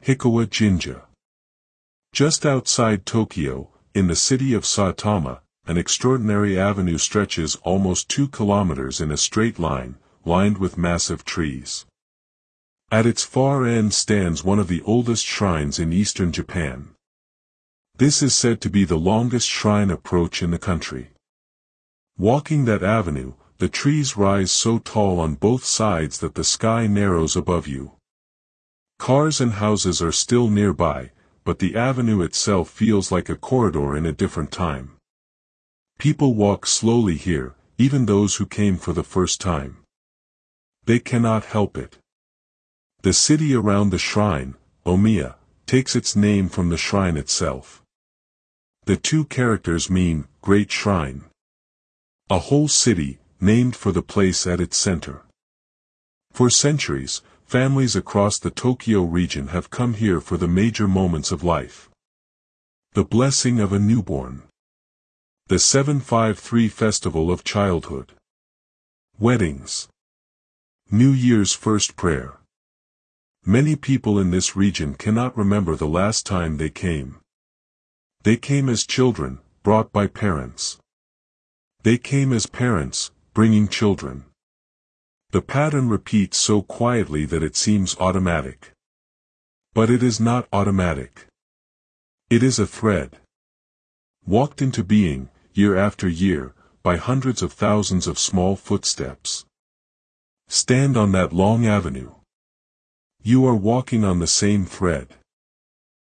Hikawa Jinja. Just outside Tokyo, in the city of Saitama, an extraordinary avenue stretches almost 2 kilometers in a straight line, lined with massive trees. At its far end stands one of the oldest shrines in eastern Japan. This is said to be the longest shrine approach in the country. Walking that avenue, the trees rise so tall on both sides that the sky narrows above you. Cars and houses are still nearby, but the avenue itself feels like a corridor in a different time. People walk slowly here, even those who came for the first time. They cannot help it. The city around the shrine, Omiya, takes its name from the shrine itself. The two characters mean, Great Shrine. A whole city, named for the place at its center. For centuries, families across the Tokyo region have come here for the major moments of life. The blessing of a newborn. The 753 Festival of Childhood. Weddings. New Year's first prayer. Many people in this region cannot remember the last time they came. They came as children, brought by parents. They came as parents, bringing children. The pattern repeats so quietly that it seems automatic. But it is not automatic. It is a thread. Walked into being, year after year, by hundreds of thousands of small footsteps. Stand on that long avenue. You are walking on the same thread.